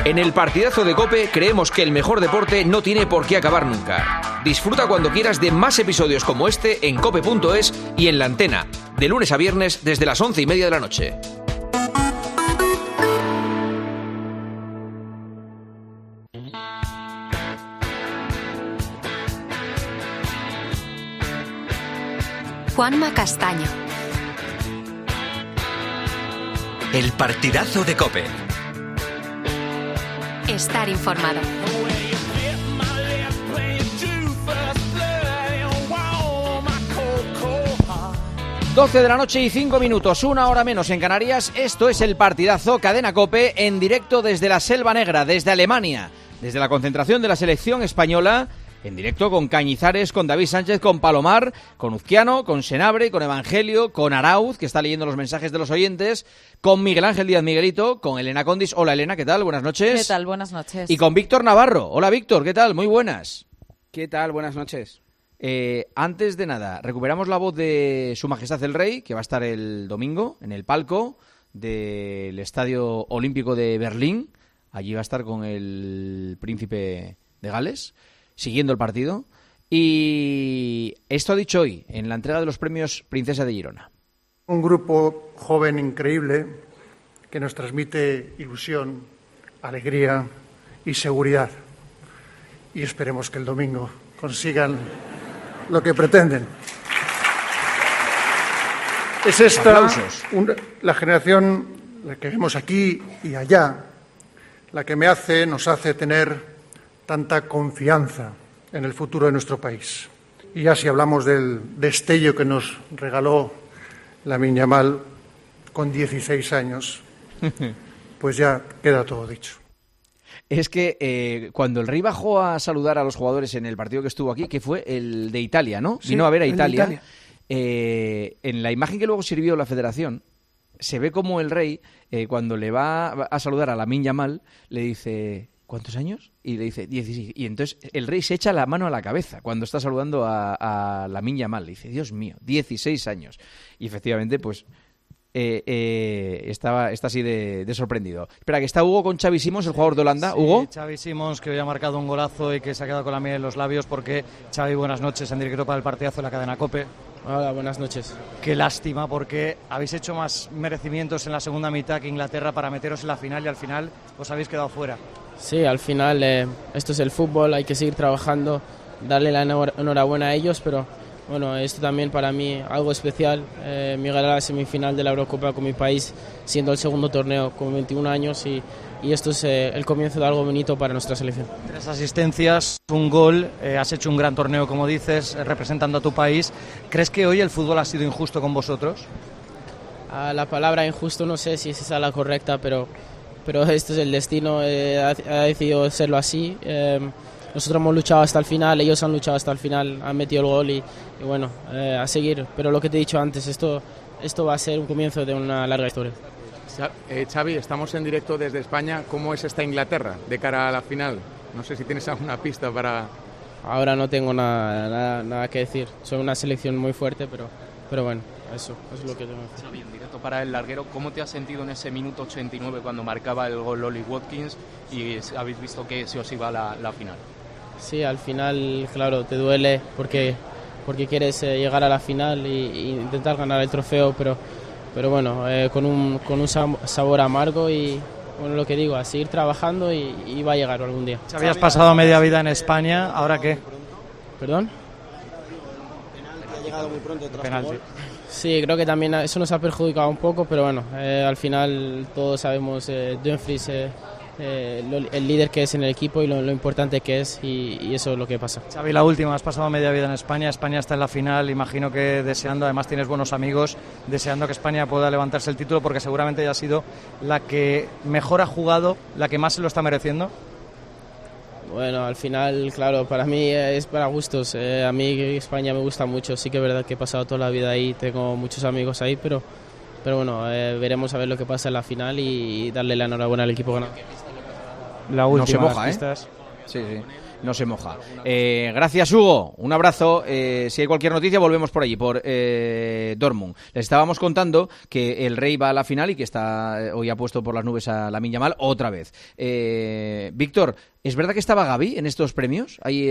En el partidazo de COPE creemos que el mejor deporte no tiene por qué acabar nunca. Disfruta cuando quieras de más episodios como este en cope.es y en La Antena, de lunes a viernes desde las 11:30 de la noche. Juanma Castaño. El partidazo de COPE. Estar informado. 12 de la noche y 5 minutos, una hora menos en Canarias. Esto es el partidazo Cadena COPE en directo desde la Selva Negra, desde Alemania, desde la concentración de la selección española. En directo con Cañizares, con David Sánchez, con Palomar, con Uzquiano, con Senabre, con Evangelio, con Arauz, que está leyendo los mensajes de los oyentes, con Miguel Ángel Díaz Miguelito, con Elena Condis. Hola Elena, ¿qué tal? Buenas noches. ¿Qué tal? Buenas noches. Y con Víctor Navarro. Hola Víctor, ¿qué tal? Muy buenas. ¿Qué tal? Buenas noches. Antes de nada, recuperamos la voz de Su Majestad el Rey, que va a estar el domingo en el palco del Estadio Olímpico de Berlín. Allí va a estar con el príncipe de Gales, siguiendo el partido. Y esto ha dicho hoy en la entrega de los premios Princesa de Girona. Un grupo joven increíble que nos transmite ilusión, alegría y seguridad. Y esperemos que el domingo consigan lo que pretenden. Es esta la generación, la que vemos aquí y allá, la que nos hace tener tanta confianza en el futuro de nuestro país. Y ya si hablamos del destello que nos regaló Lamine Yamal con 16 años, pues ya queda todo dicho. Es que cuando el Rey bajó a saludar a los jugadores en el partido que estuvo aquí, que fue el de Italia, ¿no? Sí, vino a ver a el de Italia. En la imagen que luego sirvió la Federación, se ve como el Rey, cuando le va a saludar a Lamine Yamal, le dice: ¿cuántos años? Y le dice 16. Y entonces el Rey se echa la mano a la cabeza cuando está saludando a Lamine Yamal. Le dice: Dios mío, 16 años. Y efectivamente, pues está así de sorprendido. Espera, que está Hugo con Xavi Simons, el jugador de Holanda. Sí, Hugo. Xavi Simons, que hoy ha marcado un golazo y que se ha quedado con la miel en los labios, porque Xavi, buenas noches, en directo para el partidazo de la cadena COPE. Hola, buenas noches. Qué lástima, porque habéis hecho más merecimientos en la segunda mitad que Inglaterra para meteros en la final, y al final os habéis quedado fuera. Sí, al final esto es el fútbol, hay que seguir trabajando, darle la enhorabuena a ellos, pero bueno, esto también para mí algo especial. Llegar a la semifinal de la Eurocopa con mi país, siendo el segundo torneo con 21 años, y esto es el comienzo de algo bonito para nuestra selección. 3 asistencias, un gol, has hecho un gran torneo, como dices, representando a tu país. ¿Crees que hoy el fútbol ha sido injusto con vosotros? La palabra injusto no sé si es esa la correcta, pero esto es el destino, ha decidido serlo así. Nosotros hemos luchado hasta el final, ellos han luchado hasta el final, han metido el gol y bueno, a seguir. Pero lo que te he dicho antes, esto va a ser un comienzo de una larga historia. Xavi, estamos en directo desde España. ¿Cómo es esta Inglaterra de cara a la final? No sé si tienes alguna pista para... Ahora no tengo nada que decir. Son una selección muy fuerte, pero bueno, eso es lo que tengo que decir. Xavi, en directo para el larguero, ¿cómo te has sentido en ese minuto 89 cuando marcaba el gol Oli Watkins y habéis visto que se os iba a la final? Sí, al final, claro, te duele porque quieres llegar a la final e intentar ganar el trofeo, pero bueno, con un sabor amargo y, bueno, lo que digo, a seguir trabajando y va a llegar algún día. Xavi, has pasado media vida en España, ¿ahora qué? ¿Perdón? Ha llegado muy pronto tras el gol. Sí, creo que también eso nos ha perjudicado un poco, pero bueno, al final todos sabemos Dumfries, el líder que es en el equipo y lo importante que es, y eso es lo que pasa. Xavi, la última, has pasado media vida en España está en la final, imagino que deseando, además tienes buenos amigos, deseando que España pueda levantarse el título, porque seguramente ya ha sido la que mejor ha jugado, la que más se lo está mereciendo. Bueno, al final, claro, para mí es para gustos. A mí España me gusta mucho, sí que es verdad que he pasado toda la vida ahí, tengo muchos amigos ahí, pero bueno, veremos a ver lo que pasa en la final y darle la enhorabuena al equipo ganador. La última, no se moja, pistas. Sí. no se moja. Gracias, Hugo. Un abrazo. Si hay cualquier noticia, volvemos por allí, por Dortmund. Les estábamos contando que el Rey va a la final y que hoy ha puesto por las nubes a Lamine Yamal otra vez. Víctor, ¿es verdad que estaba Gavi en estos premios? Ahí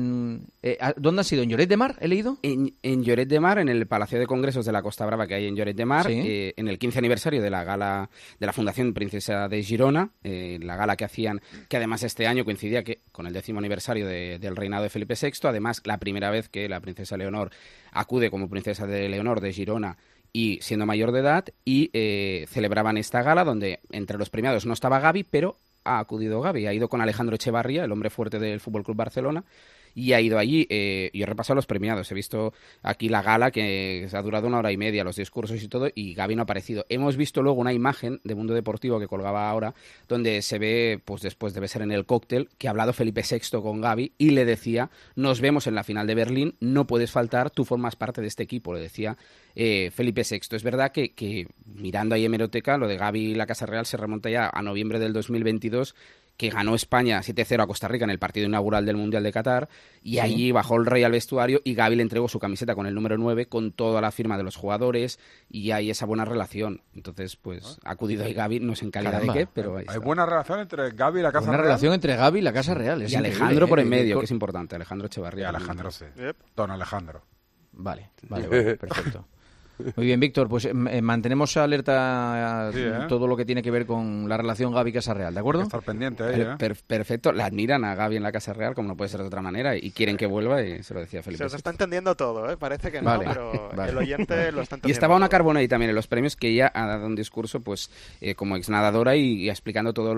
¿dónde ha sido? ¿En Lloret de Mar, he leído? En Lloret de Mar, en el Palacio de Congresos de la Costa Brava que hay en Lloret de Mar, ¿sí? En el 15 aniversario de la gala de la Fundación Princesa de Girona, la gala que hacían, que además este año coincidía con el 10º aniversario del reinado de Felipe VI, además la primera vez que la princesa Leonor acude como princesa de Leonor de Girona y siendo mayor de edad, y celebraban esta gala donde entre los premiados no estaba Gavi, pero ha acudido Gavi, ha ido con Alejandro Echevarría, el hombre fuerte del FC Barcelona, y ha ido allí. Yo he repasado los premiados, he visto aquí la gala que ha durado 1 hora y media, los discursos y todo, y Gavi no ha aparecido. Hemos visto luego una imagen de Mundo Deportivo que colgaba ahora, donde se ve, pues después debe ser en el cóctel, que ha hablado Felipe VI con Gavi y le decía: nos vemos en la final de Berlín, no puedes faltar, tú formas parte de este equipo, le decía Felipe VI. Es verdad que mirando ahí hemeroteca, lo de Gavi y la Casa Real se remonta ya a noviembre del 2022, que ganó España 7-0 a Costa Rica en el partido inaugural del Mundial de Qatar, y allí bajó el Rey al vestuario y Gavi le entregó su camiseta con el número 9, con toda la firma de los jugadores, y hay esa buena relación. Entonces, pues, ha acudido ahí Gavi, no sé en calidad de qué, pero ahí está. Hay buena relación entre Gavi y la Casa Real. Una relación entre Gavi y la Casa Real. Y Alejandro por en medio, que es importante, Alejandro Echevarría. Alejandro, sí. Don Alejandro. Vale, perfecto. Muy bien, Víctor, pues mantenemos alerta todo lo que tiene que ver con la relación Gavi-Casa Real, ¿de acuerdo? Hay que estar pendiente ahí, Perfecto, la admiran a Gavi en la Casa Real, como no puede ser de otra manera, y quieren que vuelva, y se lo decía Felipe. Se os está entendiendo todo, ¿eh? Parece que no, pero el oyente lo está entendiendo. Y estaba Ana Carbonell también en los premios, que ella ha dado un discurso pues como exnadadora y explicando todos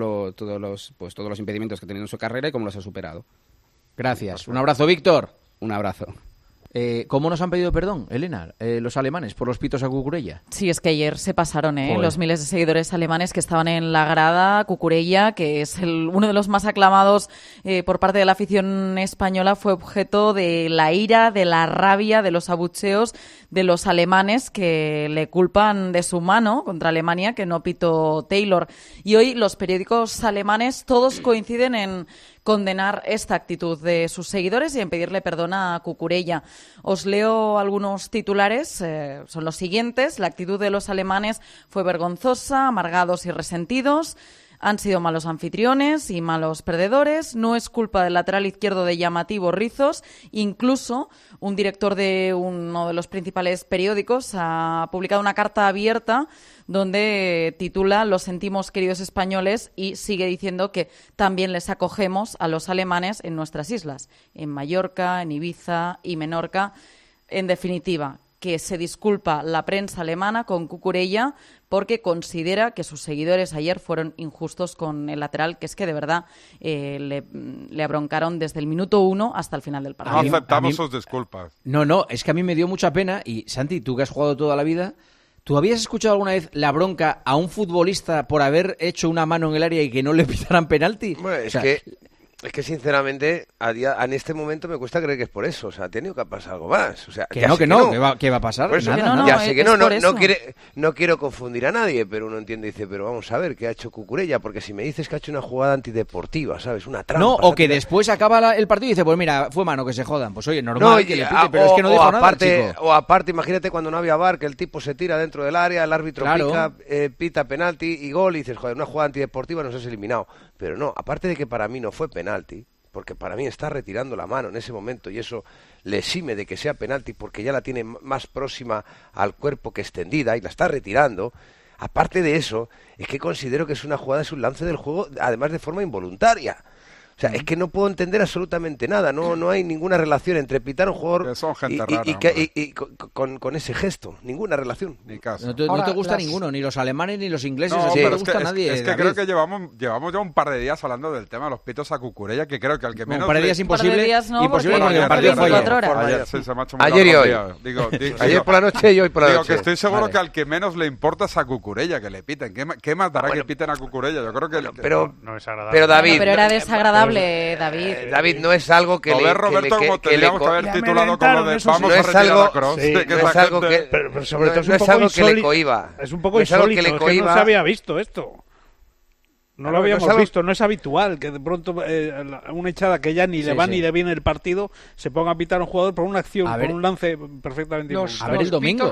los impedimentos que ha tenido en su carrera y cómo los ha superado. Gracias. Un abrazo, Víctor. Un abrazo. ¿Cómo nos han pedido perdón, Elena, los alemanes, por los pitos a Cucurella? Sí, es que ayer se pasaron, los miles de seguidores alemanes que estaban en la grada. Cucurella, que es uno de los más aclamados por parte de la afición española, fue objeto de la ira, de la rabia, de los abucheos de los alemanes que le culpan de su mano contra Alemania, que no pitó Taylor. Y hoy los periódicos alemanes todos coinciden en condenar esta actitud de sus seguidores y en pedirle perdón a Cucurella. Os leo algunos titulares, son los siguientes. La actitud de los alemanes fue vergonzosa, amargados y resentidos. Han sido malos anfitriones y malos perdedores. No es culpa del lateral izquierdo de llamativo Rizos. Incluso un director de uno de los principales periódicos ha publicado una carta abierta donde titula "Lo sentimos, queridos españoles", y sigue diciendo que también les acogemos a los alemanes en nuestras islas, en Mallorca, en Ibiza y Menorca. En definitiva, que se disculpa la prensa alemana con Cucurella porque considera que sus seguidores ayer fueron injustos con el lateral, que es que de verdad le abroncaron desde el minuto 1 hasta el final del partido. No aceptamos sus disculpas. No, es que a mí me dio mucha pena. Y Santi, tú que has jugado toda la vida, ¿tú habías escuchado alguna vez la bronca a un futbolista por haber hecho una mano en el área y que no le pitaran penalti? Bueno, es que sinceramente en este momento me cuesta creer que es por eso. O sea, ha tenido que pasar algo más. O sea, ¿Qué va a pasar? Eso, nada. Ya sé que no quiero confundir a nadie, pero uno entiende y dice, pero vamos a ver, ¿qué ha hecho Cucurella? Porque si me dices que ha hecho una jugada antideportiva, ¿sabes? Una trampa. No, o que después acaba el partido y dice, pues mira, fue mano, que se jodan. Pues oye, normal que le pite, pero es que no dijo nada, chico. O aparte, imagínate cuando no había VAR, que el tipo se tira dentro del área, el árbitro pita penalti y gol, y dices, joder, una jugada antideportiva nos has eliminado. Pero no, aparte de que para mí no fue penalti, porque para mí está retirando la mano en ese momento y eso le exime de que sea penalti porque ya la tiene más próxima al cuerpo que extendida y la está retirando. Aparte de eso, es que considero que es una jugada, es un lance del juego, además de forma involuntaria. O sea, es que no puedo entender absolutamente nada. No hay ninguna relación entre pitar a un jugador y con ese gesto. Ninguna relación. Ni caso. No te gusta ninguno, ni los alemanes ni los ingleses. No, no te gusta a nadie. Es que creo que llevamos ya un par de días hablando del tema de los pitos a Cucurella, que creo que al que menos... Un par de días imposible. Imposible porque el partido fue ayer. Ayer y hoy. Ayer por la noche y hoy por la noche. Digo que estoy seguro que al que menos le importa es a Cucurella que le piten. ¿Qué más dará que piten a Cucurella? Yo creo que... Pero no es agradable. Pero David... Pero era desagradable. David, no es algo que Roberto, como tendríamos que haber titulado con lo de vamos no a retirar la Cross. Sí, no es algo que... Pero sobre todo no es algo que le cohiba. Es un poco insólito, que no se había visto esto. No lo habíamos visto, no es habitual que de pronto una echada que ya ni le va ni le viene el partido se ponga a pitar a un jugador por una acción, por un lance perfectamente a ver el domingo.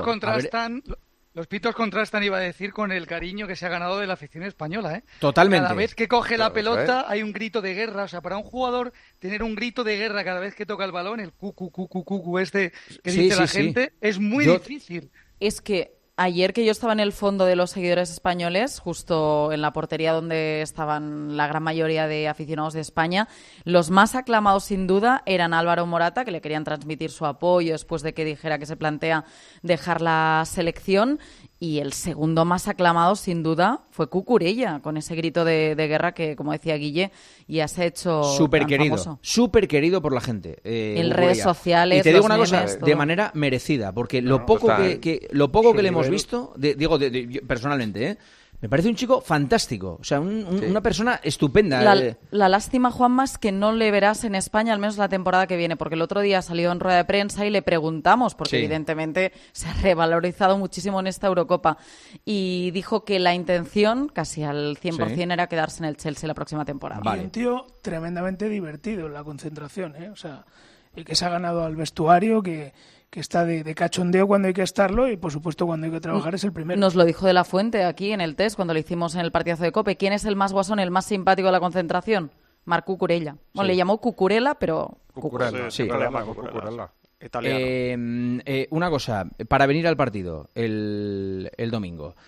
Los pitos contrastan, iba a decir, con el cariño que se ha ganado de la afición española, ¿eh? Totalmente. Cada vez que coge la pelota hay un grito de guerra. O sea, para un jugador tener un grito de guerra cada vez que toca el balón, el cu este que dice la gente, es muy difícil. Es que ayer que yo estaba en el fondo de los seguidores españoles, justo en la portería donde estaban la gran mayoría de aficionados de España, los más aclamados sin duda eran Álvaro Morata, que le querían transmitir su apoyo después de que dijera que se plantea dejar la selección, y el segundo más aclamado sin duda fue Cucurella, con ese grito de guerra que, como decía Guille, ya se ha hecho súper querido por la gente. En redes sociales. Y te digo una cosa, de manera merecida, porque lo poco que le hemos visto, personalmente, me parece un chico fantástico, o sea, una persona estupenda. La lástima, Juanma, es que no le verás en España al menos la temporada que viene, porque el otro día salió en rueda de prensa y le preguntamos, porque evidentemente se ha revalorizado muchísimo en esta Eurocopa, y dijo que la intención, casi al 100%, era quedarse en el Chelsea la próxima temporada. Y un tío tremendamente divertido en la concentración, o sea, el que se ha ganado al vestuario, que está de cachondeo cuando hay que estarlo, y por supuesto cuando hay que trabajar es el primero. Nos lo dijo De la Fuente aquí en el test cuando lo hicimos en el partidazo de COPE. ¿Quién es el más guasón, el más simpático de la concentración? Marc Cucurella. Bueno, le llamó Cucurella, pero... Cucurella. Cucurella. Italiano. Una cosa, para venir al partido el domingo,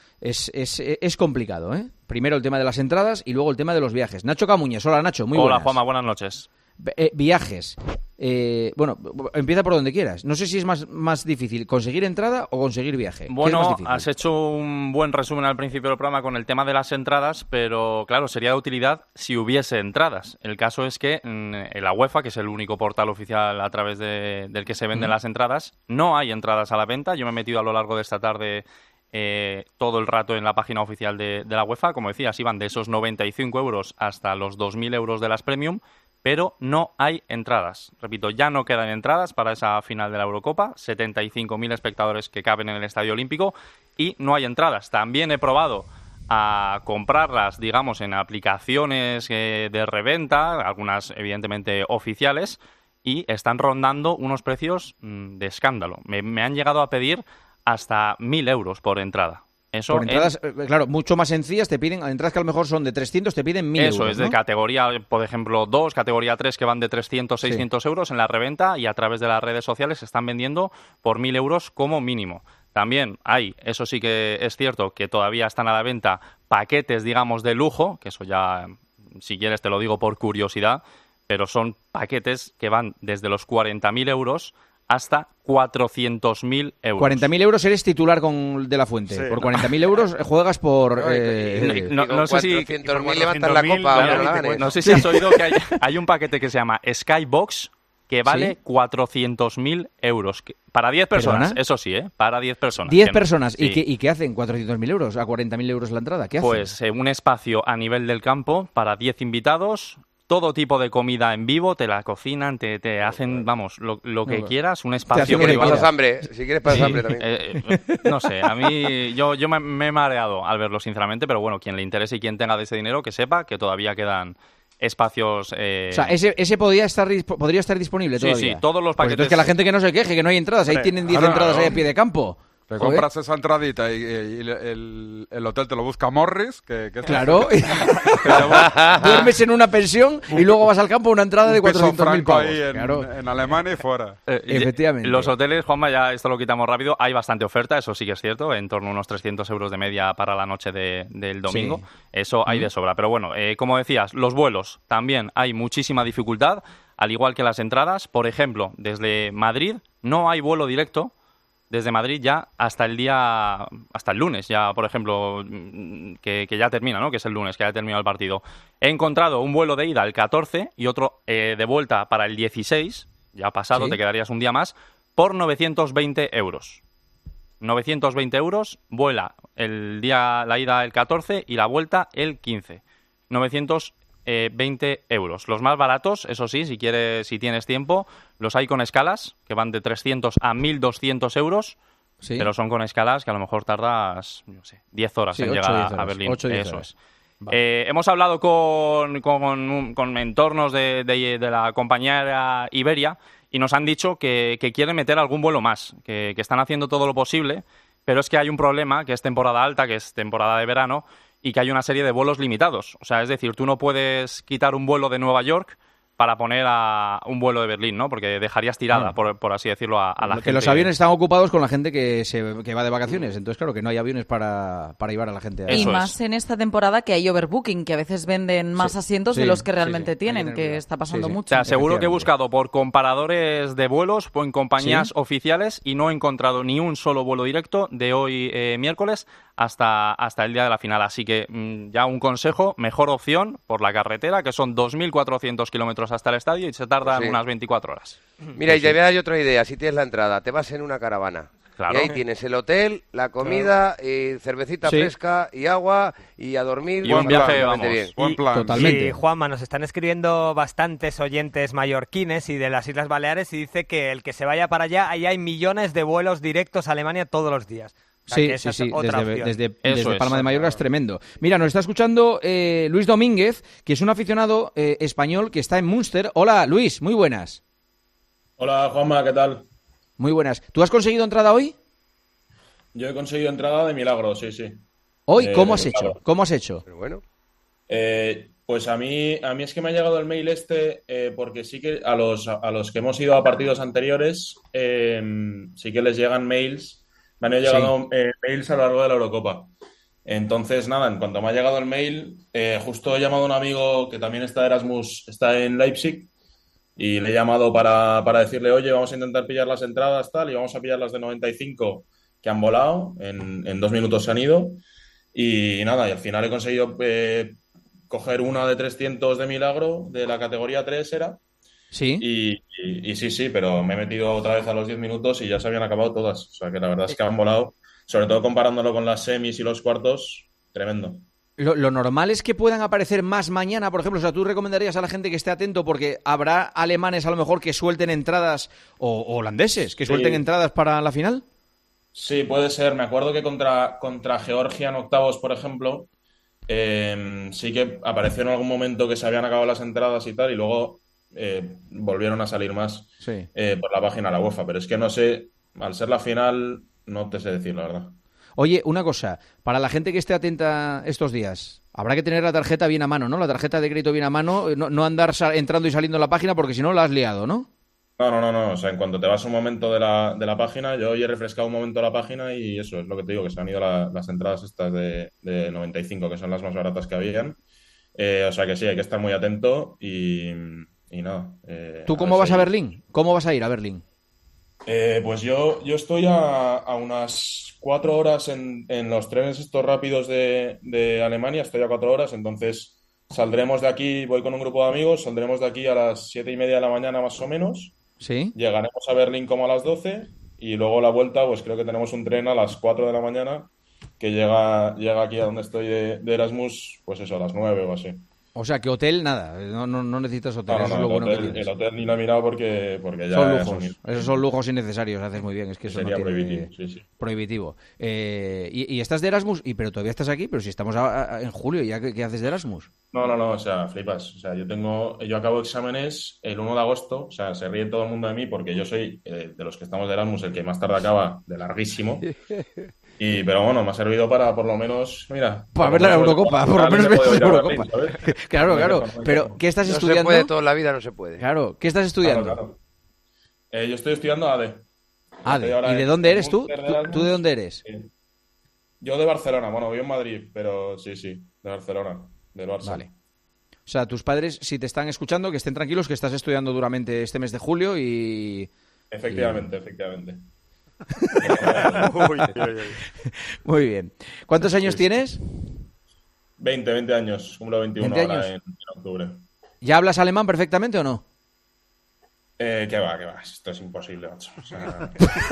es complicado, ¿eh? Primero el tema de las entradas y luego el tema de los viajes. Nacho Camuñas, hola Nacho, muy buenas. Hola Juanma, buenas noches. Viajes. Bueno, empieza por donde quieras. No sé si es más difícil conseguir entrada o conseguir viaje. Bueno, has hecho un buen resumen al principio del programa con el tema de las entradas, pero claro, sería de utilidad si hubiese entradas. El caso es que en la UEFA, que es el único portal oficial a través del que se venden las entradas, no hay entradas a la venta. Yo me he metido a lo largo de esta tarde todo el rato en la página oficial de la UEFA. Como decías, iban de esos 95 euros hasta los 2.000 euros de las Premium, pero no hay entradas. Repito, ya no quedan entradas para esa final de la Eurocopa, 75.000 espectadores que caben en el Estadio Olímpico, y no hay entradas. También he probado a comprarlas, digamos, en aplicaciones de reventa, algunas evidentemente oficiales, y están rondando unos precios de escándalo. Me han llegado a pedir hasta 1.000 euros por entrada. Eso por entradas, claro, mucho más sencillas, te piden, entradas que a lo mejor son de 300, te piden 1.000 euros. Eso es, ¿no? De categoría, por ejemplo, 2, categoría 3, que van de 300, 600 euros en la reventa, y a través de las redes sociales se están vendiendo por 1.000 euros como mínimo. También hay, eso sí que es cierto, que todavía están a la venta paquetes, digamos, de lujo, que eso ya, si quieres te lo digo por curiosidad, pero son paquetes que van desde los 40.000 euros hasta 400.000 euros. 40.000 euros eres titular con De la Fuente. Sí, por 40.000 euros juegas por... no sé si... 400.000 levantan la copa. No sé si has oído que hay un paquete que se llama Skybox, que vale 400.000 euros. Para 10 personas, ¿Perdona? Eso sí, para 10 personas. 10 personas. Sí. ¿Y qué hacen 400.000 euros a 40.000 euros la entrada? ¿Qué hacen? Pues un espacio a nivel del campo para 10 invitados... Todo tipo de comida en vivo, te la cocinan, te hacen, vamos, lo que quieras, un espacio privado. Pasas hambre, si quieres pasas hambre también. No sé, a mí, yo me he mareado al verlo, sinceramente, pero bueno, quien le interese y quien tenga de ese dinero, que sepa que todavía quedan espacios... O sea, ese podría estar disponible todavía. Sí, todos los paquetes... Pues entonces que la gente que no se queje, que no hay entradas, ahí tienen 10 entradas ahí a pie de campo. Te compras esa entradita y el hotel te lo busca Morris, que claro, duermes en una pensión y luego vas al campo a una entrada de 400.000 pavos. Ahí en Alemania y fuera. Efectivamente. Los hoteles, Juanma, ya esto lo quitamos rápido, hay bastante oferta, eso sí que es cierto, en torno a unos 300 euros de media para la noche del domingo, sí. Eso hay de sobra. Pero bueno, como decías, los vuelos también hay muchísima dificultad, al igual que las entradas. Por ejemplo, desde Madrid no hay vuelo directo. Desde Madrid ya hasta el lunes, ya por ejemplo, que ya termina, ¿no? Que es el lunes, que ya ha terminado el partido. He encontrado un vuelo de ida el 14 y otro de vuelta para el 16, ya pasado, ¿sí? Te quedarías un día más, por 920 euros. 920 euros, vuela la ida el 14 y la vuelta el 15. 920 euros. Los más baratos, eso sí, si tienes tiempo, los hay con escalas, que van de 300 a 1.200 euros, sí. Pero son con escalas que a lo mejor tardas, 10 horas en llegar a Berlín. 8, 10 horas. Hemos hablado con entornos de la compañía Iberia y nos han dicho que quieren meter algún vuelo más, que están haciendo todo lo posible, pero es que hay un problema, que es temporada alta, que es temporada de verano, y que hay una serie de vuelos limitados. O sea, es decir, tú no puedes quitar un vuelo de Nueva York para poner a un vuelo de Berlín, ¿no? Porque dejarías tirada, por así decirlo, a la gente. Que los aviones están ocupados con la gente que va de vacaciones. Entonces, claro, que no hay aviones para llevar a la gente. Y más en esta temporada que hay overbooking, que a veces venden más asientos de los que realmente tienen, que está pasando mucho. Te aseguro que he buscado por comparadores de vuelos o en compañías oficiales y no he encontrado ni un solo vuelo directo de hoy miércoles hasta el día de la final. Así que ya un consejo, mejor opción por la carretera, que son 2.400 kilómetros hasta el estadio y se tardan unas 24 horas. Mira, y te voy a dar otra idea. Si tienes la entrada, te vas en una caravana. Claro. Y ahí tienes el hotel, la comida, y cervecita fresca y agua y a dormir. Y un viaje, vamos, bien. Buen plan. Totalmente. Y Juanma, nos están escribiendo bastantes oyentes mallorquines y de las Islas Baleares y dice que el que se vaya para allá, ahí hay millones de vuelos directos a Alemania todos los días. Sí. Desde Palma de Mallorca es tremendo. Mira, nos está escuchando Luis Domínguez, que es un aficionado español que está en Münster. Hola, Luis, muy buenas. Hola, Juanma, ¿qué tal? Muy buenas. ¿Tú has conseguido entrada hoy? Yo he conseguido entrada de milagro, sí. ¿Hoy? ¿Cómo has hecho? ¿Cómo has hecho? Pero bueno. Pues a mí es que me ha llegado el mail porque sí que a los que hemos ido a partidos anteriores sí que les llegan mails. Me han llegado mails a lo largo de la Eurocopa. Entonces, nada, en cuanto me ha llegado el mail, justo he llamado a un amigo que también está de Erasmus, está en Leipzig, y le he llamado para decirle, oye, vamos a intentar pillar las entradas, tal, y vamos a pillar las de 95 que han volado, en 2 minutos se han ido, y nada, y al final he conseguido coger una de 300 de milagro, de la categoría 3 era. Sí. Y sí, pero me he metido otra vez a los 10 minutos y ya se habían acabado todas. O sea que la verdad es que han volado, sobre todo comparándolo con las semis y los cuartos, tremendo. Lo normal es que puedan aparecer más mañana, por ejemplo. O sea, ¿tú recomendarías a la gente que esté atento porque habrá alemanes a lo mejor que suelten entradas o holandeses que suelten entradas para la final? Sí, puede ser. Me acuerdo que contra Georgia en octavos, por ejemplo, sí que apareció en algún momento que se habían acabado las entradas y tal, y luego volvieron a salir más por la página de la UEFA, pero es que no sé, al ser la final no te sé decir la verdad. Oye, una cosa, para la gente que esté atenta estos días, habrá que tener la tarjeta bien a mano, ¿no? La tarjeta de crédito bien a mano, no andar entrando y saliendo en la página porque si no la has liado, ¿no? No, o sea, en cuanto te vas un momento de la página, yo hoy he refrescado un momento la página y eso es lo que te digo, que se han ido las entradas estas de 95, que son las más baratas que habían, o sea que sí, hay que estar muy atento y nada. ¿Tú cómo vas a Berlín? ¿Cómo vas a ir a Berlín? Pues yo estoy a unas 4 horas en los trenes estos rápidos de Alemania, estoy a 4 horas, entonces saldremos de aquí, voy con un grupo de amigos, saldremos de aquí a las 7:30 de la mañana más o menos. Sí. Llegaremos a Berlín como a las 12 y luego la vuelta, pues creo que tenemos un tren a las 4 de la mañana que llega aquí a donde estoy de Erasmus, pues eso, a las 9 o así. O sea, que hotel, nada, no necesitas hotel, eso es lo bueno que tienes. El hotel ni lo he mirado porque ya... Son lujos, esos son lujos innecesarios, haces muy bien, es que eso sería no tiene... prohibitivo, sí. Prohibitivo. Y estás de Erasmus, pero todavía estás aquí, pero si estamos en julio, ¿ya qué haces de Erasmus? No, o sea, flipas. O sea, yo acabo exámenes el 1 de agosto, o sea, se ríe todo el mundo de mí porque yo soy, de los que estamos de Erasmus, el que más tarde acaba, de larguísimo. Pero bueno, me ha servido para por lo menos, mira... Para ver la Eurocopa, por lo menos ver la Eurocopa. Claro. Pero, ¿qué estás estudiando? No se puede, toda la vida no se puede. Claro, ¿qué estás estudiando? Claro. Yo estoy estudiando ADE. ¿Y de dónde eres tú? ¿Tú de dónde eres? Yo de Barcelona, bueno, vivo en Madrid, pero sí, de Barcelona, del Barça. Vale. O sea, tus padres, si te están escuchando, que estén tranquilos, que estás estudiando duramente este mes de julio y... Efectivamente. Muy bien. ¿Cuántos años tienes? 20 años, cumplo 21 ahora en octubre. ¿Ya hablas alemán perfectamente o no? ¿Qué va? Esto es imposible, macho. O sea...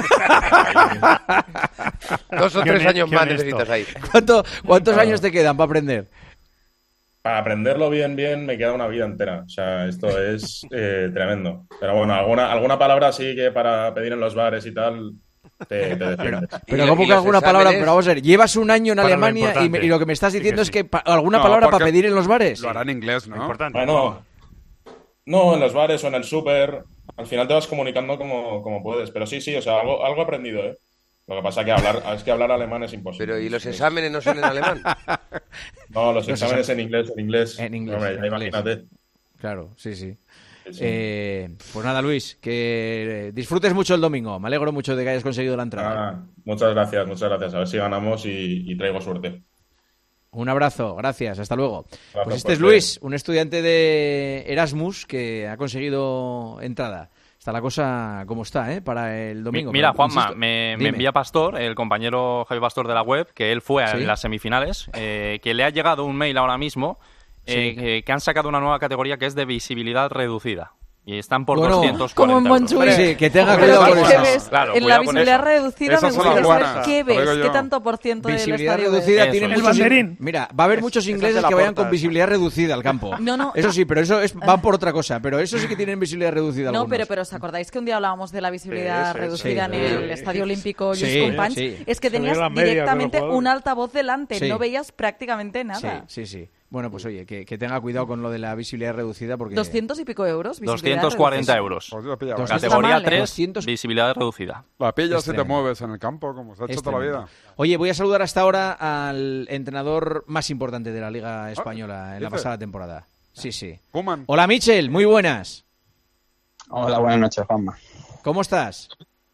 2 o 3 años más necesitas ahí. ¿Cuántos años te quedan para aprender? Para aprenderlo bien, me queda una vida entera. O sea, esto es tremendo. Pero bueno, alguna palabra sí que para pedir en los bares y tal... te defiendes. Pero ¿cómo que alguna palabra? Pero vamos a ver, llevas un año en Alemania y lo que me estás diciendo es que alguna palabra para pedir en los bares. Lo hará en inglés, ¿no? Bueno, no, en los bares o en el súper. Al final te vas comunicando como puedes. Pero sí, o sea, algo he aprendido, ¿eh? Lo que pasa es que hablar alemán es imposible. Pero ¿y los exámenes no son en alemán? No, los exámenes en inglés. En inglés. Hombre, imagínate. Claro, sí. Pues nada, Luis, que disfrutes mucho el domingo. Me alegro mucho de que hayas conseguido la entrada. Muchas gracias. A ver si ganamos y traigo suerte. Un abrazo, gracias, hasta luego. Gracias, pues este es Luis, un estudiante de Erasmus que ha conseguido entrada. Está la cosa como está, para el domingo. Mira, Juanma, me envía Pastor, el compañero Javi Pastor de la web, que él fue en las semifinales, que le ha llegado un mail ahora mismo que han sacado una nueva categoría que es de visibilidad reducida. Y están por 240 como en Montjuic. Sí, que tenga cuidado con eso. Claro, en la visibilidad reducida me gustaría saber qué ves, qué tanto por ciento del estadio visibilidad reducida tiene el banderín. Mira, va a haber muchos ingleses que vayan con visibilidad reducida al campo. No. Eso sí, pero eso va por otra cosa. Pero eso sí que tienen visibilidad reducida. No, algunos. pero ¿os acordáis que un día hablábamos de la visibilidad reducida en el Estadio Olímpico Just Companys? Sí. Es que tenías directamente un altavoz delante, no veías prácticamente nada. Sí. Bueno, pues oye, que tenga cuidado con lo de la visibilidad reducida porque... 200 y pico euros, visibilidad 240 euros. Categoría 3, visibilidad reducida. La pillas si te mueves en el campo, como se ha hecho toda la vida. Oye, voy a saludar hasta ahora al entrenador más importante de la Liga Española en la pasada temporada. Sí. Koeman. Hola, Michel, muy buenas. Hola, buenas noches, Juanma. ¿Cómo estás?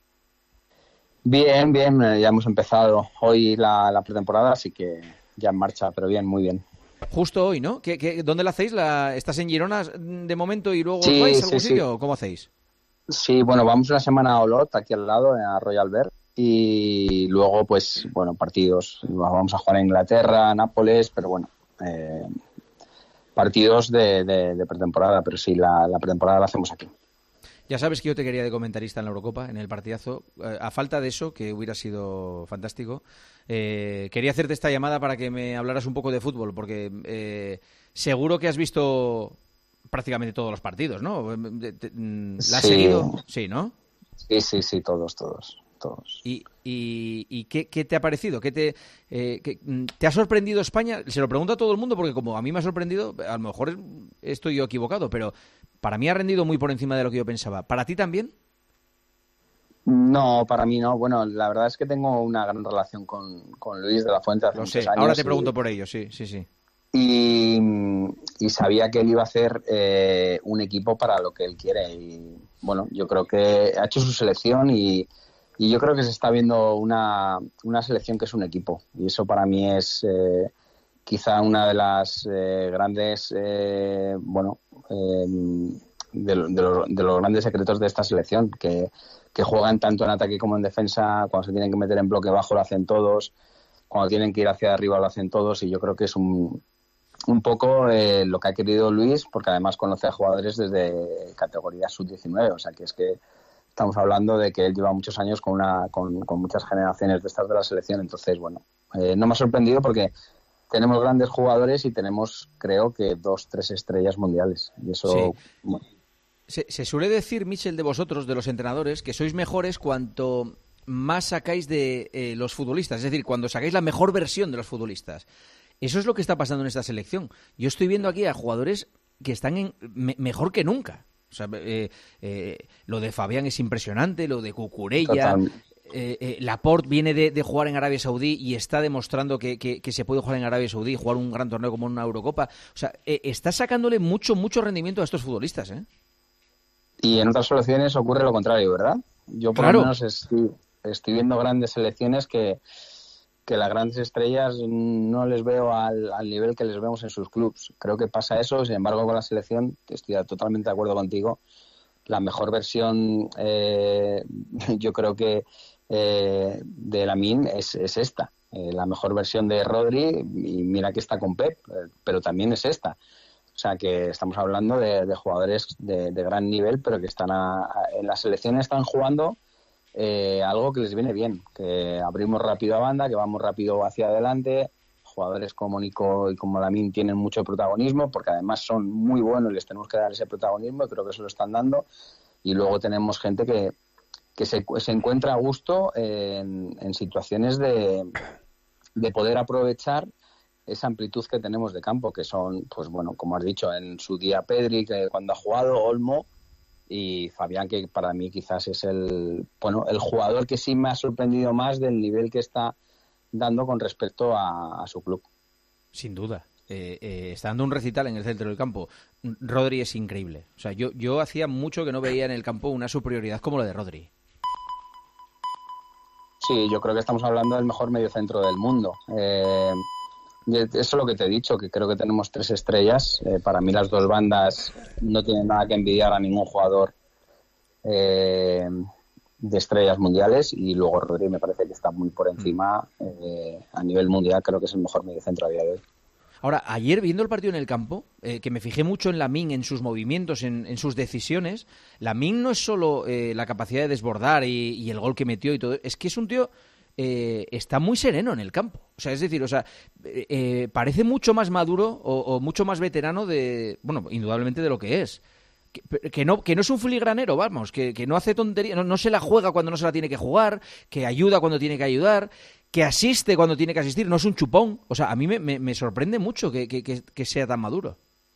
Bien, ya hemos empezado hoy la pretemporada, así que ya en marcha, pero bien, muy bien. Justo hoy, ¿no? ¿Dónde la hacéis? ¿Estás en Girona de momento y luego vais a algún sitio? ¿Cómo hacéis? Sí, bueno, vamos una semana a Olot, aquí al lado, a Royal Bear, y luego, pues, bueno, partidos. Vamos a jugar en Inglaterra, Nápoles, pero bueno, partidos de pretemporada, pero sí, la pretemporada la hacemos aquí. Ya sabes que yo te quería de comentarista en la Eurocopa, en el partidazo. A falta de eso, que hubiera sido fantástico, quería hacerte esta llamada para que me hablaras un poco de fútbol, porque seguro que has visto prácticamente todos los partidos, ¿no? ¿La has seguido? Sí, ¿no? Sí, todos. ¿Y qué te ha parecido? ¿Te ha sorprendido España? Se lo pregunto a todo el mundo porque como a mí me ha sorprendido, a lo mejor estoy yo equivocado, pero para mí ha rendido muy por encima de lo que yo pensaba. ¿Para ti también? No, para mí no. Bueno, la verdad es que tengo una gran relación con Luis de la Fuente hace muchos años. Ahora te pregunto por ello, sí. Y sabía que él iba a hacer un equipo para lo que él quiere. Y bueno, yo creo que ha hecho su selección y yo creo que se está viendo una selección que es un equipo. Y eso para mí es quizá una de las grandes, de los grandes secretos de esta selección, que juegan tanto en ataque como en defensa. Cuando se tienen que meter en bloque bajo lo hacen todos, cuando tienen que ir hacia arriba lo hacen todos, y yo creo que es un poco lo que ha querido Luis, porque además conoce a jugadores desde categoría sub-19, o sea que es que estamos hablando de que él lleva muchos años con muchas generaciones de estas de la selección. Entonces, bueno, no me ha sorprendido porque tenemos grandes jugadores y tenemos, creo que 2-3 estrellas mundiales. Y eso, sí. Bueno. Se suele decir, Michel, de vosotros, de los entrenadores, que sois mejores cuanto más sacáis de los futbolistas. Es decir, cuando sacáis la mejor versión de los futbolistas. Eso es lo que está pasando en esta selección. Yo estoy viendo aquí a jugadores que están mejor que nunca. O sea, lo de Fabián es impresionante, lo de Cucurella. Laporte viene de jugar en Arabia Saudí y está demostrando que se puede jugar en Arabia Saudí, jugar un gran torneo como una Eurocopa. O sea, está sacándole mucho rendimiento a estos futbolistas, ¿eh? Y en otras selecciones ocurre lo contrario, ¿verdad? Yo por lo menos estoy viendo grandes selecciones que las grandes estrellas no les veo al nivel que les vemos en sus clubs. Creo que pasa eso. Sin embargo, con la selección, estoy totalmente de acuerdo contigo. La mejor versión, yo creo que de Lamine es esta. La mejor versión de Rodri, y mira que está con Pep, pero también es esta. O sea que estamos hablando de jugadores de gran nivel, pero que están en la selección están jugando algo que les viene bien, que abrimos rápido a banda, que vamos rápido hacia adelante. Jugadores como Nico y como Lamine tienen mucho protagonismo, porque además son muy buenos y les tenemos que dar ese protagonismo, y creo que se lo están dando. Y luego tenemos gente que se encuentra a gusto en situaciones de poder aprovechar esa amplitud que tenemos de campo, que son, pues bueno, como has dicho, en su día Pedri, que cuando ha jugado, Olmo, y Fabián, que para mí quizás es el jugador que sí me ha sorprendido más del nivel que está dando con respecto a su club. Sin duda. Está dando un recital en el centro del campo. Rodri es increíble. O sea, yo hacía mucho que no veía en el campo una superioridad como la de Rodri. Sí, yo creo que estamos hablando del mejor mediocentro del mundo. Eso es lo que te he dicho, que creo que tenemos 3 estrellas. Para mí las 2 bandas no tienen nada que envidiar a ningún jugador de estrellas mundiales, y luego Rodri me parece que está muy por encima a nivel mundial. Creo que es el mejor mediocentro a día de hoy. Ahora, ayer viendo el partido en el campo, que me fijé mucho en Lamine, en sus movimientos, en sus decisiones, Lamine no es solo la capacidad de desbordar y el gol que metió y todo, es que es un tío... está muy sereno en el campo. O sea, es decir, parece mucho más maduro o mucho más veterano indudablemente de lo que es. Que no es un filigranero, vamos, que no hace tonterías, no se la juega cuando no se la tiene que jugar, que ayuda cuando tiene que ayudar, que asiste cuando tiene que asistir, no es un chupón. O sea, a mí me sorprende mucho que sea tan maduro.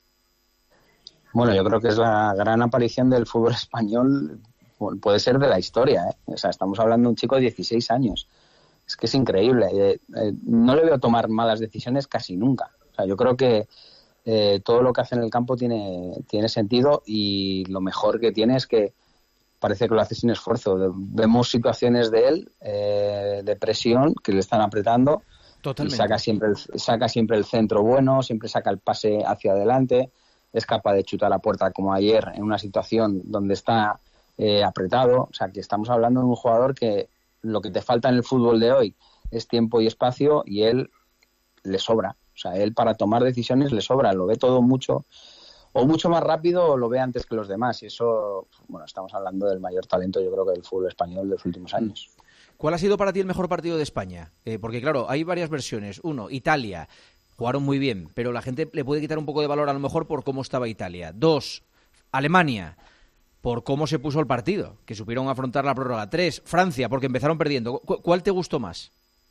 Bueno, yo creo que es la gran aparición del fútbol español, puede ser de la historia, ¿eh? O sea, estamos hablando de un chico de 16 años. Es que es increíble. No le veo tomar malas decisiones casi nunca. O sea, yo creo que todo lo que hace en el campo tiene sentido, y lo mejor que tiene es que parece que lo hace sin esfuerzo. Vemos situaciones de él de presión que le están apretando. Totalmente. Y saca siempre el centro bueno, siempre saca el pase hacia adelante, es capaz de chutar a puerta como ayer en una situación donde está apretado. O sea, que estamos hablando de un jugador que lo que te falta en el fútbol de hoy es tiempo y espacio, y él le sobra. O sea, él para tomar decisiones le sobra, lo ve todo mucho más rápido, o lo ve antes que los demás, y eso, bueno, estamos hablando del mayor talento, yo creo, que del fútbol español de los últimos años. ¿Cuál ha sido para ti el mejor partido de España? Porque claro, hay varias versiones. 1, Italia, jugaron muy bien, pero la gente le puede quitar un poco de valor a lo mejor por cómo estaba Italia. 2, Alemania, por cómo se puso el partido, que supieron afrontar la prórroga. 3, Francia, porque empezaron perdiendo. ¿Cuál te gustó más?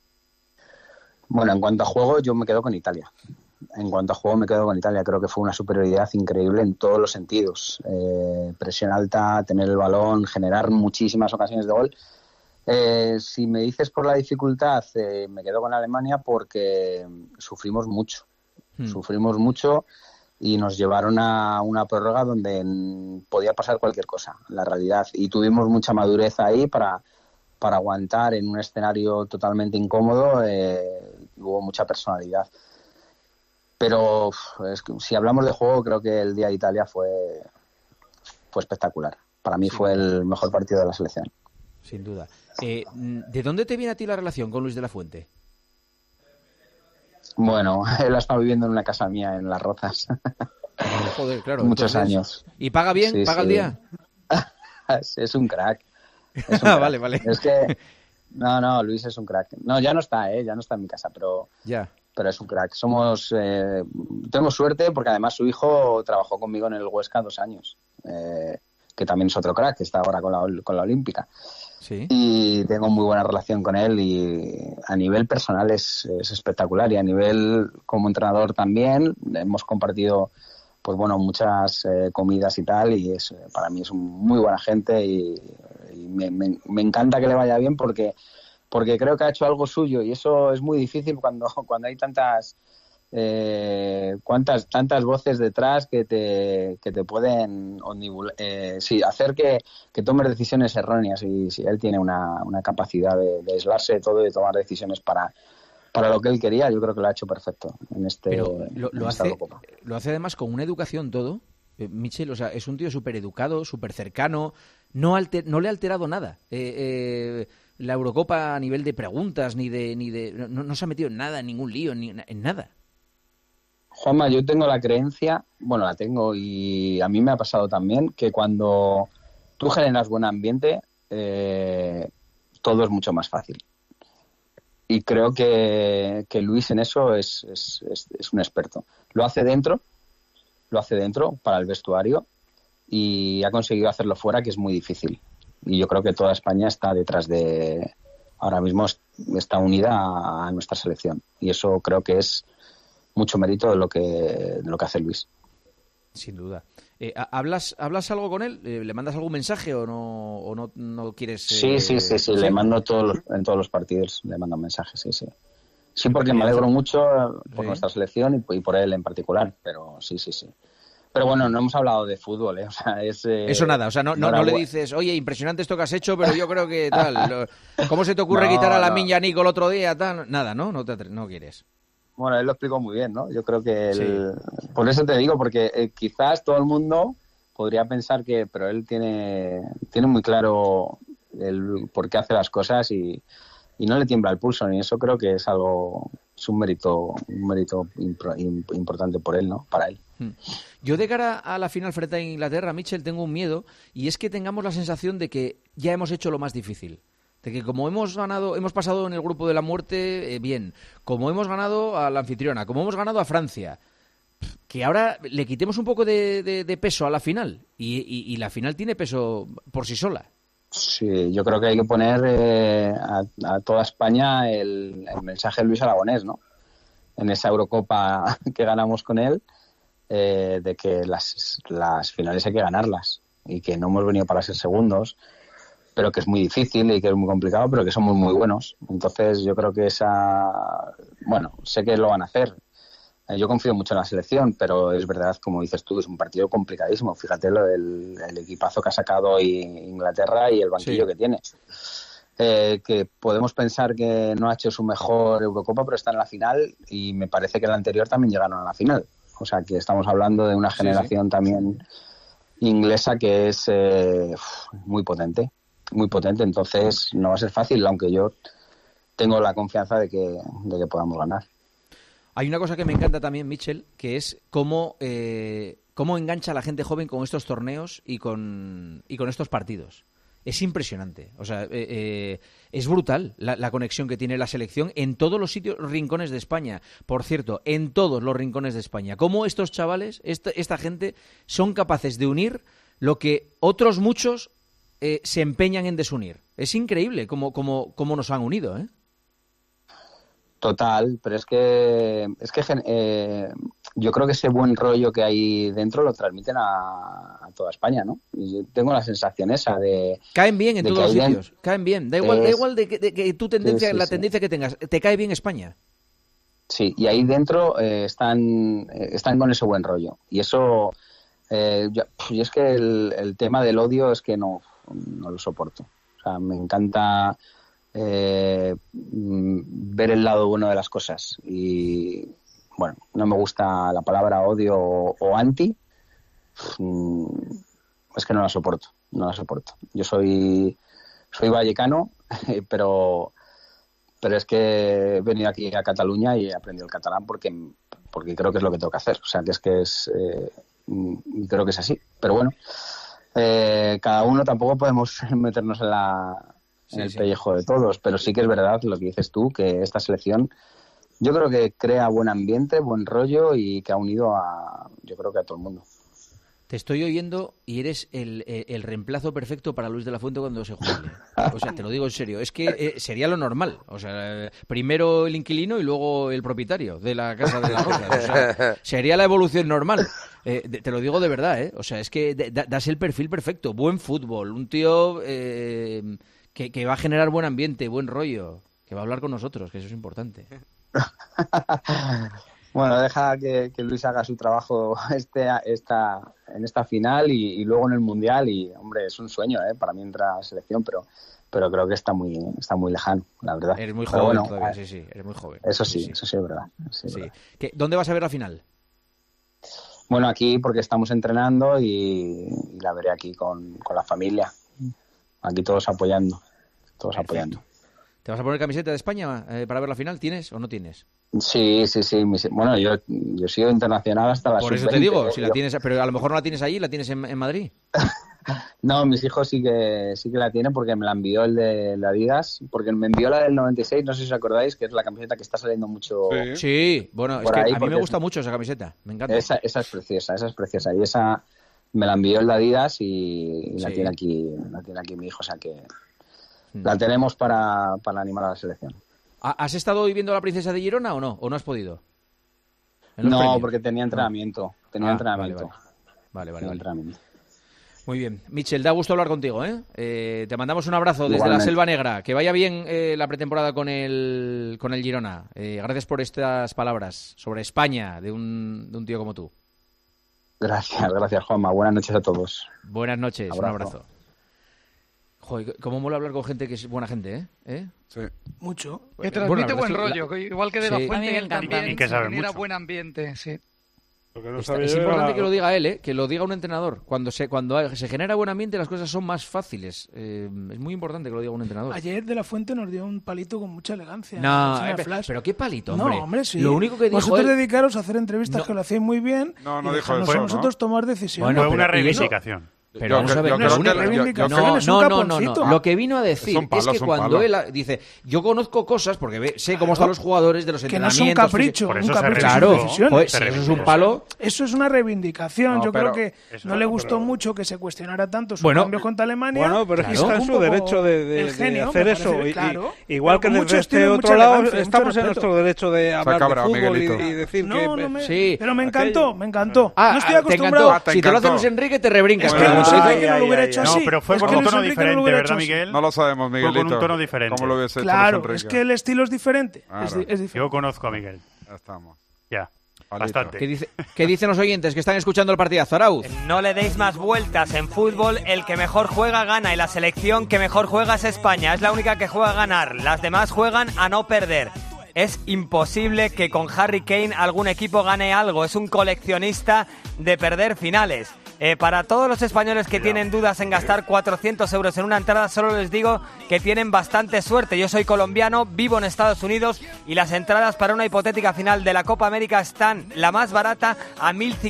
Bueno, en cuanto a juego, yo me quedo con Italia. Creo que fue una superioridad increíble en todos los sentidos. Presión alta, tener el balón, generar muchísimas ocasiones de gol. Si me dices por la dificultad, me quedo con Alemania, porque sufrimos mucho. Y nos llevaron a una prórroga donde podía pasar cualquier cosa, la realidad. Y tuvimos mucha madurez ahí para aguantar en un escenario totalmente incómodo. Hubo mucha personalidad. Pero si hablamos de juego, creo que el día de Italia fue espectacular. Para mí fue el mejor partido de la selección. Sin duda. ¿De dónde te viene a ti la relación con Luis de la Fuente? Bueno, él ha estado viviendo en una casa mía en Las Rozas. Joder, claro. Muchos años. ¿Y paga bien? Sí, ¿Paga el día? Es un crack. Vale. Es que... No, Luis es un crack. No, ya no está en mi casa, pero... Ya. Pero es un crack. Tengo suerte porque además su hijo trabajó conmigo en el Huesca 2 años, que también es otro crack, que está ahora con la Olímpica. Sí. Y tengo muy buena relación con él, y a nivel personal es espectacular, y a nivel como entrenador también. Hemos compartido pues bueno, muchas comidas y tal, y para mí es un muy buena gente, y me encanta que le vaya bien, porque creo que ha hecho algo suyo, y eso es muy difícil cuando hay tantas voces detrás que te pueden hacer que tomes decisiones erróneas, y si él tiene una capacidad de aislarse de todo y de tomar decisiones para lo que él quería. Yo creo que lo ha hecho perfecto en Pero lo hace además con una educación todo. Michel, o sea, es un tío súper educado, súper cercano, no le ha alterado nada. La Eurocopa a nivel de preguntas, no se ha metido en nada, en ningún lío, en nada. Juanma, yo tengo la creencia, bueno, la tengo, y a mí me ha pasado también, que cuando tú generas buen ambiente, todo es mucho más fácil. Y creo que Luis en eso es un experto. Lo hace dentro para el vestuario, y ha conseguido hacerlo fuera, que es muy difícil. Y yo creo que toda España está detrás ahora mismo está unida a nuestra selección. Y eso creo que es mucho mérito de lo que hace Luis. Sin duda. ¿Hablas algo con él? ¿Le mandas algún mensaje o no quieres...? Sí, le mando en todos los partidos, le mando mensajes, sí. Sí, porque me alegro mucho por nuestra selección y por él en particular, pero sí. Pero bueno, no hemos hablado de fútbol, ¿eh? O sea, eso nada, o sea, no le dices, oye, impresionante esto que has hecho, pero yo creo que tal... ¿Cómo se te ocurre quitar a Lamine Yamal el otro día? Tal? Nada, ¿no? No quieres. Bueno, él lo explicó muy bien, ¿no? Yo creo que por eso te digo, porque quizás todo el mundo podría pensar pero él tiene muy claro el por qué hace las cosas y no le tiembla el pulso, y eso creo que es un mérito importante por él, ¿no? Para él. Yo de cara a la final frente a Inglaterra, Michel, tengo un miedo, y es que tengamos la sensación de que ya hemos hecho lo más difícil. De que como hemos pasado en el grupo de la muerte, bien. Como hemos ganado a la anfitriona, como hemos ganado a Francia, que ahora le quitemos un poco de peso a la final. Y la final tiene peso por sí sola. Sí, yo creo que hay que poner a toda España el mensaje de Luis Aragonés, ¿no? En esa Eurocopa que ganamos con él, de que las finales hay que ganarlas y que no hemos venido para ser segundos, pero que es muy difícil y que es muy complicado, pero que somos muy buenos. Entonces yo creo que sé que lo van a hacer. Yo confío mucho en la selección, pero es verdad, como dices tú, es un partido complicadísimo. Fíjate el equipazo que ha sacado hoy Inglaterra y el banquillo que tiene. Que podemos pensar que no ha hecho su mejor Eurocopa, pero está en la final, y me parece que el anterior también llegaron a la final. O sea que estamos hablando de una generación también inglesa que es muy potente. Muy potente, entonces no va a ser fácil, aunque yo tengo la confianza de que podamos ganar. Hay una cosa que me encanta también, Michel, que es cómo engancha a la gente joven con estos torneos y con estos partidos. Es impresionante, o sea, es brutal la conexión que tiene la selección en todos los rincones de España. Por cierto, en todos los rincones de España. Cómo estos chavales, esta gente, son capaces de unir lo que otros muchos se empeñan en desunir. Es increíble cómo nos han unido, ¿eh? Total, pero es que yo creo que ese buen rollo que hay dentro lo transmiten a toda España, ¿no? Y yo tengo la sensación esa de... Caen bien en todos los sitios, caen bien. Da igual de que tu tendencia, la tendencia que tengas, te cae bien España. Sí, y ahí dentro están con ese buen rollo. Y eso... y es que el tema del odio es que no lo soporto. O sea, me encanta ver el lado bueno de las cosas. Y bueno, no me gusta la palabra odio o anti. Es que no la soporto. Yo soy vallecano, pero es que he venido aquí a Cataluña y he aprendido el catalán porque creo que es lo que tengo que hacer. O sea, que es creo que es así. Pero bueno, cada uno, tampoco podemos meternos en el pellejo de todos, pero sí que es verdad lo que dices tú, que esta selección yo creo que crea buen ambiente, buen rollo, y que ha unido yo creo que a todo el mundo. Te estoy oyendo y eres el reemplazo perfecto para Luis de la Fuente cuando se jubile. O sea, te lo digo en serio. Es que sería lo normal. O sea, primero el inquilino y luego el propietario de la Casa de las Rosas. O sea, sería la evolución normal. Te lo digo de verdad, ¿eh? O sea, es que das el perfil perfecto. Buen fútbol, un tío que va a generar buen ambiente, buen rollo, que va a hablar con nosotros, que eso es importante. Bueno, deja que Luis haga su trabajo en esta final y luego en el Mundial, y hombre, es un sueño para mí entrar a la selección, pero creo que está muy lejano, la verdad. Eres muy joven todavía, sí, eres muy joven. Eso sí es verdad. Sí. Verdad. ¿Dónde vas a ver la final? Bueno, aquí, porque estamos entrenando, y la veré aquí con la familia. Aquí todos apoyando. ¿Te vas a poner camiseta de España para ver la final? ¿Tienes o no tienes? Sí. Bueno, yo he sido internacional hasta la Por eso te digo, si la tienes, pero a lo mejor no la tienes allí, la tienes en Madrid. No, mis hijos sí que la tienen, porque me la envió el de Adidas, porque me envió la del 96, no sé si os acordáis, que es la camiseta que está saliendo mucho. Sí, bueno, es que a mí me gusta mucho esa camiseta, me encanta. Esa es preciosa, y esa me la envió el de Adidas y la tiene aquí mi hijo, o sea que la tenemos para animar a la selección. ¿Has estado viviendo a la princesa de Girona o no? ¿O no has podido? No, porque tenía entrenamiento. Vale. Entrenamiento. Muy bien. Michel, da gusto hablar contigo, ¿eh? Te mandamos un abrazo desde Igualmente. La Selva Negra. Que vaya bien la pretemporada con el Girona. Gracias por estas palabras sobre España de un tío como tú. Gracias, Juanma. Buenas noches a todos. Buenas noches, un abrazo. Joder, cómo mola hablar con gente que es buena gente, ¿eh? Sí. Mucho. Que transmite buen rollo, igual que de la Fuente, él también y que sabe genera mucho. buen ambiente, sí. Es importante que lo diga él, que lo diga un entrenador. Cuando se genera buen ambiente, las cosas son más fáciles. Es muy importante que lo diga un entrenador. Ayer De La Fuente nos dio un palito con mucha elegancia. No, pero ¿qué palito, hombre? No, hombre, sí. Lo único que dijo vosotros dedicaros a hacer entrevistas que lo hacéis muy bien. No y dijo eso. Nosotros tomar decisiones. Fue una reivindicación. Pero vamos a ver, no. Lo que vino a decir es que cuando él dice, yo conozco cosas porque sé cómo están los jugadores de los entrenamientos. Que no es un capricho, claro, pues, eso es un palo. Eso es una reivindicación. Yo creo que no le gustó mucho que se cuestionara tanto su cambio contra Alemania. Bueno, pero es que está en su derecho de hacer eso. Igual que desde este otro lado estamos en nuestro derecho de hablar de fútbol y decir que... Pero me encantó. No estoy acostumbrado. Si te lo hace Luis Enrique, te rebrincas. Que no lo hubiera hecho así. No, pero fue con un tono diferente, ¿verdad, Miguel? No lo sabemos, Miguelito. Fue con un tono diferente. ¿Cómo lo hubiese hecho Claro, Luis Enrique? es que el estilo es diferente. Claro. Es diferente. Yo conozco a Miguel. Ya estamos. Ya. Bastante. ¿Qué dicen los oyentes que están escuchando el partidazo, Arauz? No le deis más vueltas. En fútbol, el que mejor juega gana y la selección que mejor juega es España. Es la única que juega a ganar. Las demás juegan a no perder. Es imposible que con Harry Kane algún equipo gane algo. Es un coleccionista de perder finales. Para todos los españoles que tienen dudas en gastar 400 euros en una entrada, solo les digo que tienen bastante suerte. Yo soy colombiano, vivo en Estados Unidos y las entradas para una hipotética final de la Copa América están, la más barata, a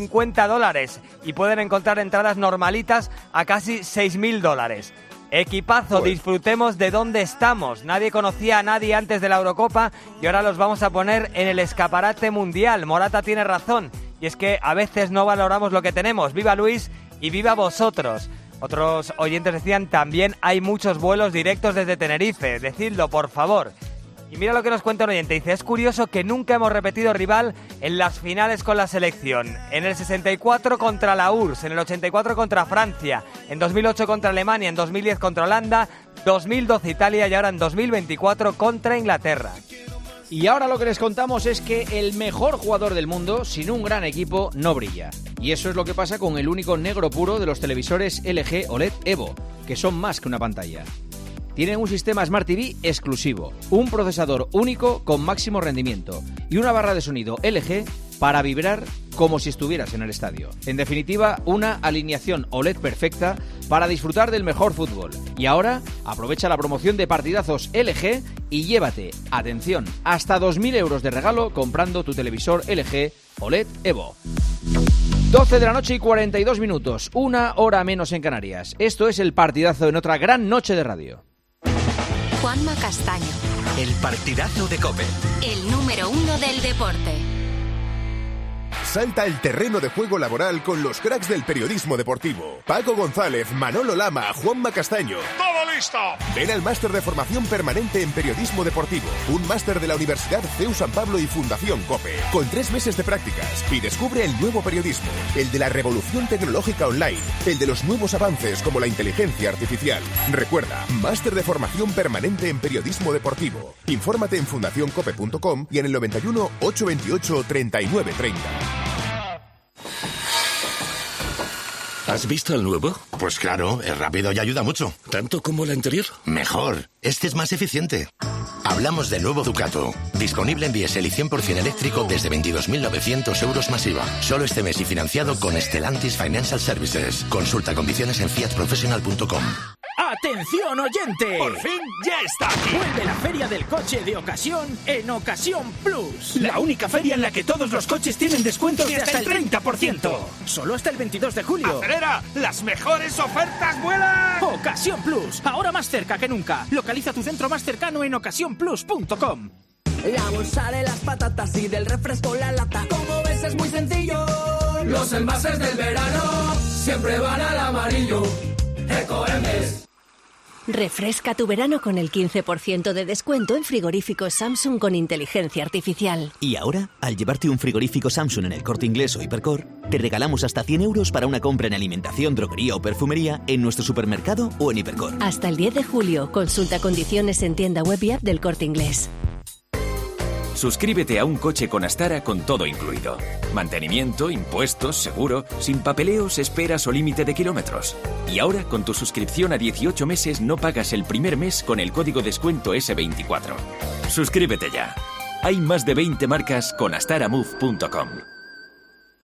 $1.050 y pueden encontrar entradas normalitas a casi $6.000. Equipazo, disfrutemos de dónde estamos. Nadie conocía a nadie antes de la Eurocopa y ahora los vamos a poner en el escaparate mundial. Morata tiene razón. Y es que a veces no valoramos lo que tenemos. ¡Viva Luis y viva vosotros! Otros oyentes decían, también hay muchos vuelos directos desde Tenerife. Decidlo, por favor. Y mira lo que nos cuenta un oyente. Dice, es curioso que nunca hemos repetido rival en las finales con la selección. En el 64 contra la URSS, en el 84 contra Francia, en 2008 contra Alemania, en 2010 contra Holanda, 2012 Italia y ahora en 2024 contra Inglaterra. Y ahora lo que les contamos es que el mejor jugador del mundo, sin un gran equipo, no brilla. Y eso es lo que pasa con el único negro puro de los televisores LG OLED Evo, que son más que una pantalla. Tienen un sistema Smart TV exclusivo, un procesador único con máximo rendimiento y una barra de sonido LG para vibrar como si estuvieras en el estadio. En definitiva, una alineación OLED perfecta para disfrutar del mejor fútbol. Y ahora, aprovecha la promoción de partidazos LG y llévate, atención, hasta 2.000 euros de regalo comprando tu televisor LG OLED Evo. 12 de la noche y 42 minutos, una hora menos en Canarias. Esto es el partidazo en otra gran noche de radio. Juanma Castaño. El partidazo de COPE. El número 1 del deporte. Salta al terreno de juego laboral con los cracks del periodismo deportivo. Paco González, Manolo Lama, Juanma Castaño. ¡Todo listo! Ven al máster de formación permanente en periodismo deportivo. Un máster de la Universidad CEU San Pablo y Fundación COPE. Con 3 meses de prácticas. Y descubre el nuevo periodismo. El de la revolución tecnológica online. El de los nuevos avances como la inteligencia artificial. Recuerda, máster de formación permanente en periodismo deportivo. Infórmate en fundacioncope.com y en el 91 828 3930. ¿Has visto el nuevo? Pues claro, es rápido y ayuda mucho. ¿Tanto como el anterior? Mejor. Este es más eficiente. Hablamos del nuevo Ducato. Disponible en diésel y 100% eléctrico desde 22.900 euros más IVA. Solo este mes y financiado con Stellantis Financial Services. Consulta condiciones en fiatprofessional.com. ¡Atención, oyente! ¡Por fin ya está aquí! Vuelve la Feria del Coche de Ocasión en Ocasión Plus. La única feria en la que todos los coches tienen descuentos de hasta el 30%. Solo hasta el 22 de julio. ¡Acelera! ¡Las mejores ofertas vuelan! Ocasión Plus, ahora más cerca que nunca. Localiza tu centro más cercano en ocasiónplus.com. La bolsa de las patatas y del refresco la lata. Como ves es muy sencillo. Los envases del verano siempre van al amarillo. Ecoembes. Refresca tu verano con el 15% de descuento en frigoríficos Samsung con inteligencia artificial. Y ahora, al llevarte un frigorífico Samsung en el Corte Inglés o Hipercor, te regalamos hasta 100 euros para una compra en alimentación, droguería o perfumería en nuestro supermercado o en Hipercor. Hasta el 10 de julio, consulta condiciones en tienda web y app del Corte Inglés. Suscríbete a un coche con Astara con todo incluido. Mantenimiento, impuestos, seguro, sin papeleos, esperas o límite de kilómetros. Y ahora, con tu suscripción a 18 meses, no pagas el primer mes con el código descuento S24. Suscríbete ya. Hay más de 20 marcas con astaramove.com.